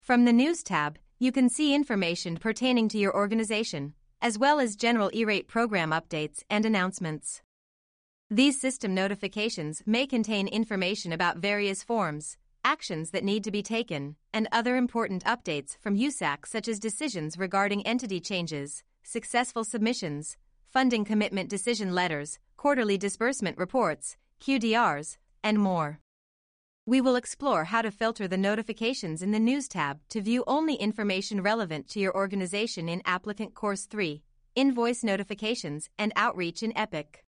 From the News tab, you can see information pertaining to your organization, as well as general E-Rate program updates and announcements. These system notifications may contain information about various forms, actions that need to be taken, and other important updates from USAC, such as decisions regarding entity changes, successful submissions, funding commitment decision letters, quarterly disbursement reports, QDRs, and more. We will explore how to filter the notifications in the News tab to view only information relevant to your organization in Applicant Course 3, Invoice Notifications and Outreach in EPIC.